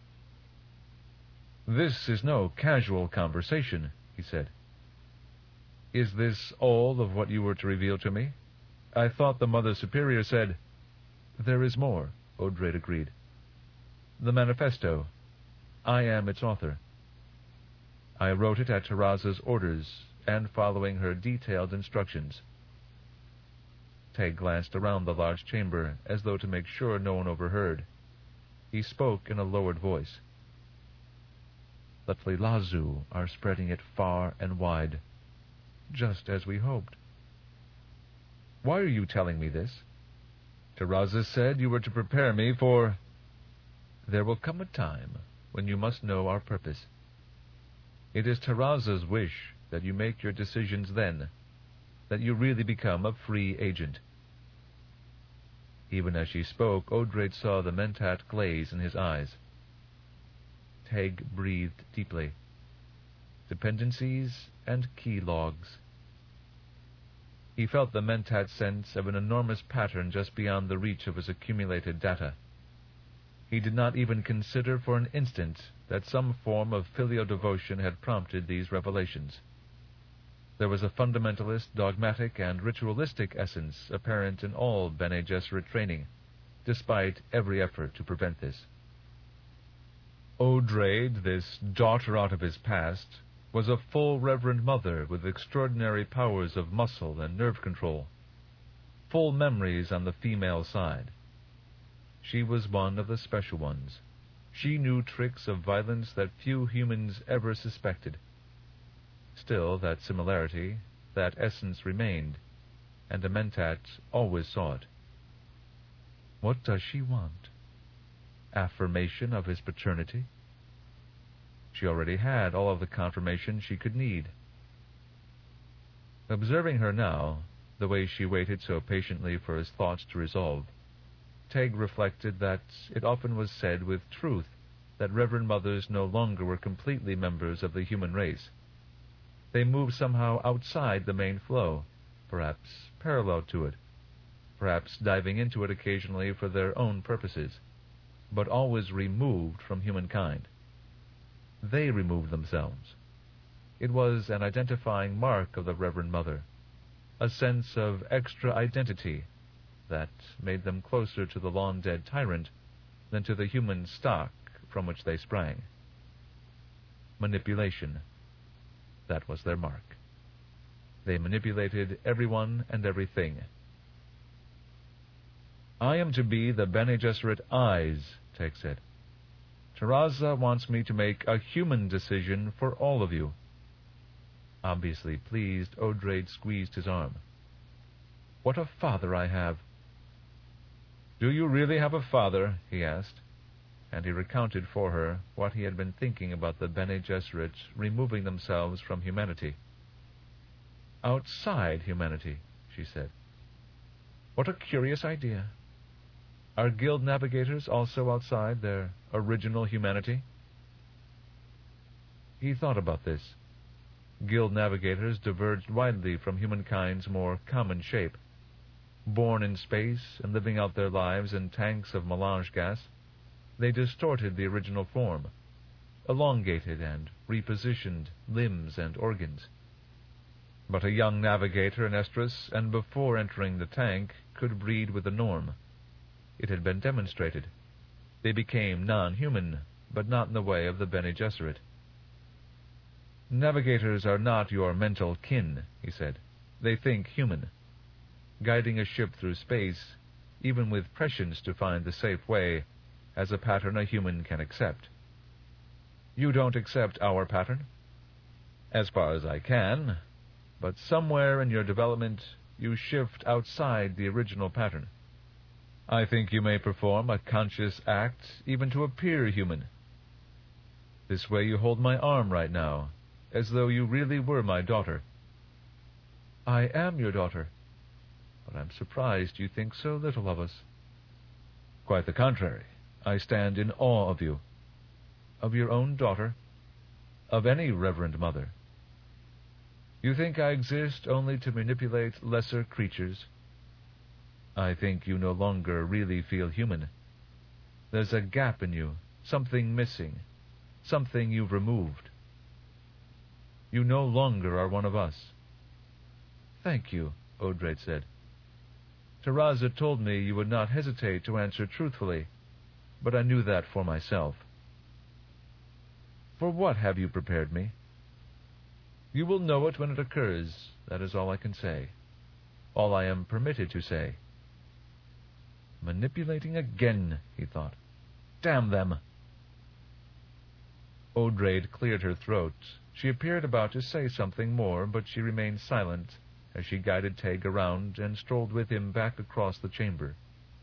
This is no casual conversation, he said. Is this all of what you were to reveal to me? I thought the Mother Superior said... There is more, Odrade agreed. The manifesto. I am its author. I wrote it at Taraza's orders and following her detailed instructions. Teg glanced around the large chamber as though to make sure no one overheard. He spoke in a lowered voice. The Tleilazu are spreading it far and wide, just as we hoped. Why are you telling me this? Taraza said you were to prepare me for... There will come a time when you must know our purpose. It is Taraza's wish that you make your decisions then, that you really become a free agent. Even as she spoke, Odrade saw the Mentat glaze in his eyes. Teg breathed deeply. Dependencies and key logs. He felt the Mentat sense of an enormous pattern just beyond the reach of his accumulated data. He did not even consider for an instant that some form of filial devotion had prompted these revelations. There was a fundamentalist, dogmatic, and ritualistic essence apparent in all Bene Gesserit training, despite every effort to prevent this. Odrade, this daughter out of his past, was a full Reverend Mother with extraordinary powers of muscle and nerve control, full memories on the female side. She was one of the special ones. She knew tricks of violence that few humans ever suspected. Still, that similarity, that essence remained, and the Mentat always saw it. What does she want? Affirmation of his paternity? She already had all of the confirmation she could need. Observing her now, the way she waited so patiently for his thoughts to resolve, Teg reflected that it often was said with truth that Reverend Mothers no longer were completely members of the human race. They moved somehow outside the main flow, perhaps parallel to it, perhaps diving into it occasionally for their own purposes, but always removed from humankind. They removed themselves. It was an identifying mark of the Reverend Mother, a sense of extra identity that made them closer to the long-dead tyrant than to the human stock from which they sprang. Manipulation. That was their mark. They manipulated everyone and everything. I am to be the Bene Gesserit eyes, Teg said. Teraza wants me to make a human decision for all of you. Obviously pleased, Odrade squeezed his arm. What a father I have. Do you really have a father? He asked, and he recounted for her what he had been thinking about the Bene Gesserit removing themselves from humanity. Outside humanity, she said. What a curious idea. Are guild navigators also outside their original humanity? He thought about this. Guild navigators diverged widely from humankind's more common shape. Born in space and living out their lives in tanks of melange gas, they distorted the original form, elongated and repositioned limbs and organs. But a young navigator in Estus, and before entering the tank, could breed with the norm. It had been demonstrated. They became non-human, but not in the way of the Bene Gesserit. Navigators are not your mental kin, he said. They think human. Guiding a ship through space, even with prescience to find the safe way, has a pattern a human can accept. You don't accept our pattern? As far as I can, but somewhere in your development you shift outside the original pattern. I think you may perform a conscious act even to appear human. This way you hold my arm right now, as though you really were my daughter. I am your daughter, but I'm surprised you think so little of us. Quite the contrary. I stand in awe of you. Of your own daughter? Of any Reverend Mother? You think I exist only to manipulate lesser creatures? I think you no longer really feel human. There's a gap in you, something missing, something you've removed. You no longer are one of us. Thank you, Odrade said. Teraza told me you would not hesitate to answer truthfully, but I knew that for myself. For what have you prepared me? You will know it when it occurs, that is all I can say. All I am permitted to say. Manipulating again, he thought. Damn them! Odrade cleared her throat. She appeared about to say something more, but she remained silent as she guided Teg around and strolled with him back across the chamber.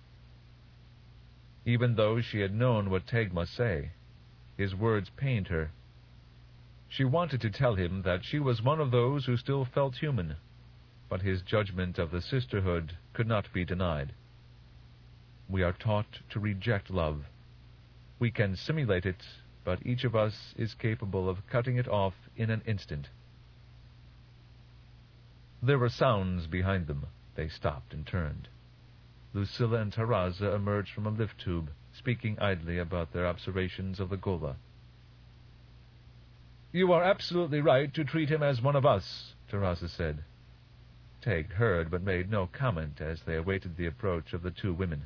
Even though she had known what Teg must say, his words pained her. She wanted to tell him that she was one of those who still felt human, but his judgment of the sisterhood could not be denied. We are taught to reject love. We can simulate it, but each of us is capable of cutting it off in an instant. There were sounds behind them. They stopped and turned. Lucilla and Teraza emerged from a lift tube, speaking idly about their observations of the Ghola. You are absolutely right to treat him as one of us, Teraza said. Teg heard, but made no comment as they awaited the approach of the two women.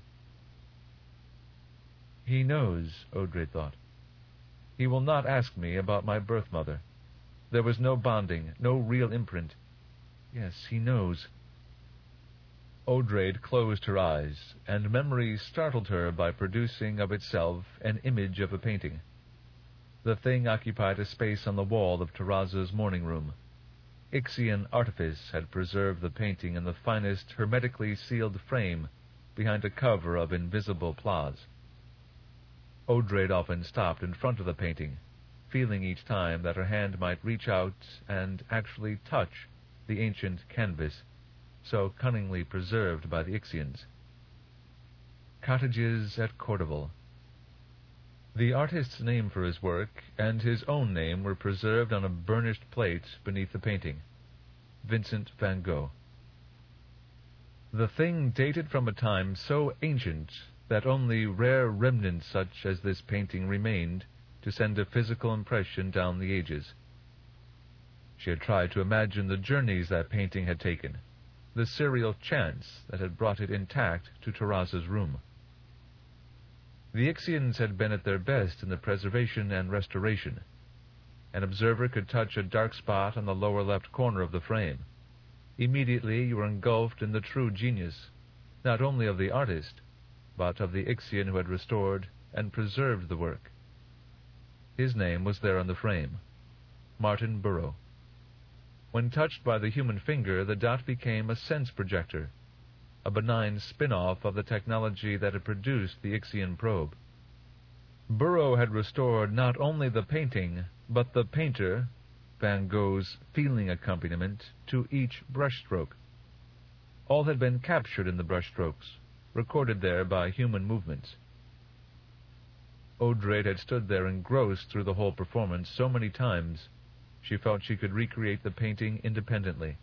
He knows, Odrade thought. He will not ask me about my birth mother. There was no bonding, no real imprint. Yes, he knows. Odrade closed her eyes, and memory startled her by producing of itself an image of a painting. The thing occupied a space on the wall of Terraza's morning room. Ixian artifice had preserved the painting in the finest hermetically sealed frame behind a cover of invisible plaids. Odrade often stopped in front of the painting, feeling each time that her hand might reach out and actually touch the ancient canvas, so cunningly preserved by the Ixians. Cottages at Cordoval. The artist's name for his work and his own name were preserved on a burnished plate beneath the painting. Vincent van Gogh. The thing dated from a time so ancient that only rare remnants such as this painting remained to send a physical impression down the ages. She had tried to imagine the journeys that painting had taken, the serial chance that had brought it intact to Terraza's room. The Ixians had been at their best in the preservation and restoration. An observer could touch a dark spot on the lower left corner of the frame. Immediately you were engulfed in the true genius, not only of the artist, but of the Ixian who had restored and preserved the work. His name was there on the frame, Martin Burrow. When touched by the human finger, the dot became a sense projector, a benign spin-off of the technology that had produced the Ixian probe. Burrow had restored not only the painting, but the painter, Van Gogh's feeling accompaniment, to each brushstroke. All had been captured in the brushstrokes, recorded there by human movements. Odrade had stood there engrossed through the whole performance so many times, she felt she could recreate the painting independently.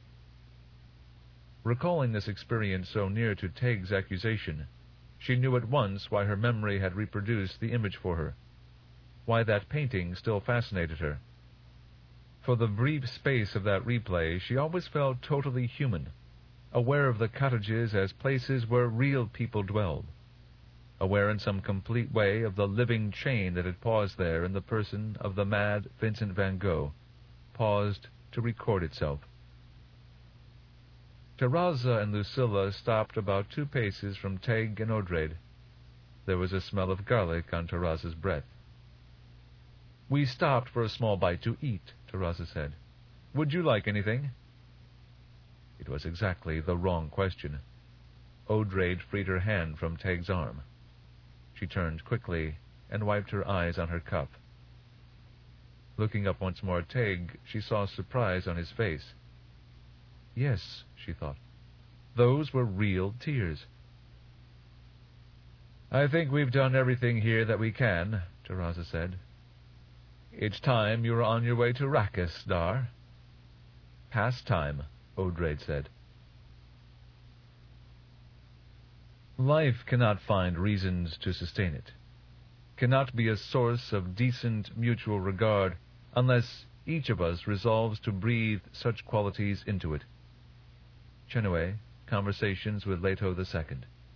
Recalling this experience so near to Teig's accusation, she knew at once why her memory had reproduced the image for her, why that painting still fascinated her. For the brief space of that replay, she always felt totally human, aware of the cottages as places where real people dwelled, aware in some complete way of the living chain that had paused there in the person of the mad Vincent van Gogh, paused to record itself. Terraza and Lucilla stopped about 2 paces from Teig and Odrade. There was a smell of garlic on Terraza's breath. "We stopped for a small bite to eat," Terraza said. "Would you like anything?" It was exactly the wrong question. Odrade freed her hand from Teig's arm. She turned quickly and wiped her eyes on her cup. Looking up once more at Teig, she saw surprise on his face. Yes, she thought, those were real tears. "I think we've done everything here that we can," Terraza said. "It's time you were on your way to Rachis, Dar." "Past time," Odrade said. Life cannot find reasons to sustain it, cannot be a source of decent mutual regard unless each of us resolves to breathe such qualities into it. Chenoweth, Conversations with Leto II.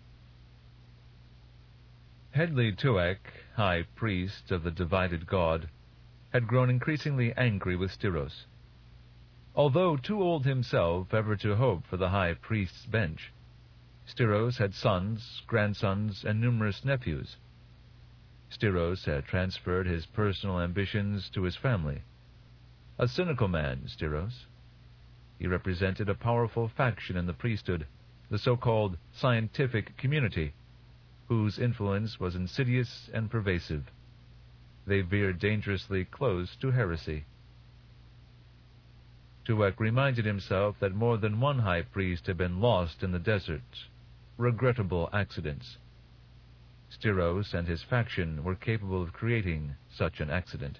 Hedley Tuek, high priest of the divided god, had grown increasingly angry with Styros. Although too old himself ever to hope for the high priest's bench, Styros had sons, grandsons, and numerous nephews. Styros had transferred his personal ambitions to his family. A cynical man, Styros. He represented a powerful faction in the priesthood, the so-called scientific community, whose influence was insidious and pervasive. They veered dangerously close to heresy. Tuek reminded himself that more than one high priest had been lost in the desert. Regrettable accidents. Styros and his faction were capable of creating such an accident.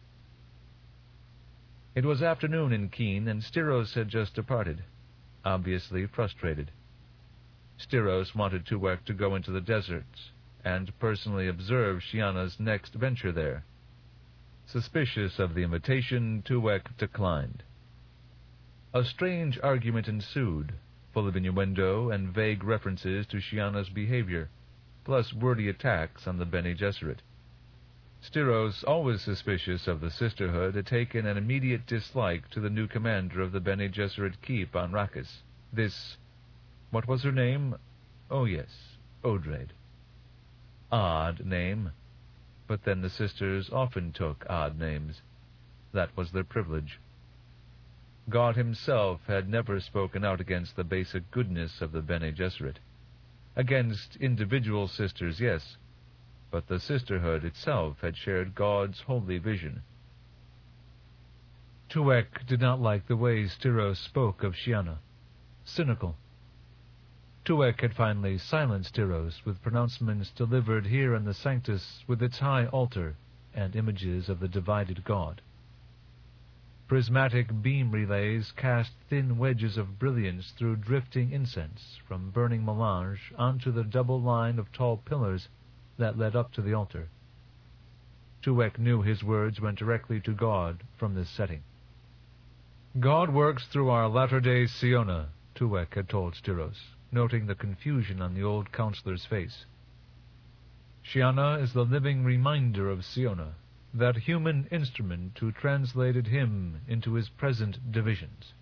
It was afternoon in Keene, and Styros had just departed, obviously frustrated. Styros wanted Tuek to go into the desert and personally observe Shiana's next venture there. Suspicious of the invitation, Tuek declined. A strange argument ensued, full of innuendo and vague references to Shiana's behavior, plus wordy attacks on the Bene Gesserit. Styros, always suspicious of the sisterhood, had taken an immediate dislike to the new commander of the Bene Gesserit keep on Rakis. What was her name? Oh yes, Odred. Odd name. But then the sisters often took odd names. That was their privilege. God himself had never spoken out against the basic goodness of the Bene Gesserit. Against individual sisters, yes, but the sisterhood itself had shared God's holy vision. Tuek did not like the way Styros spoke of Shiana. Cynical. Tuek had finally silenced Styros with pronouncements delivered here in the Sanctus with its high altar and images of the divided God. Prismatic beam relays cast thin wedges of brilliance through drifting incense from burning melange onto the double line of tall pillars that led up to the altar. Tuek knew his words went directly to God from this setting. God works through our latter-day Siona, Tuek had told Styros, noting the confusion on the old counselor's face. Shiana is the living reminder of Siona, that human instrument who translated him into his present divisions.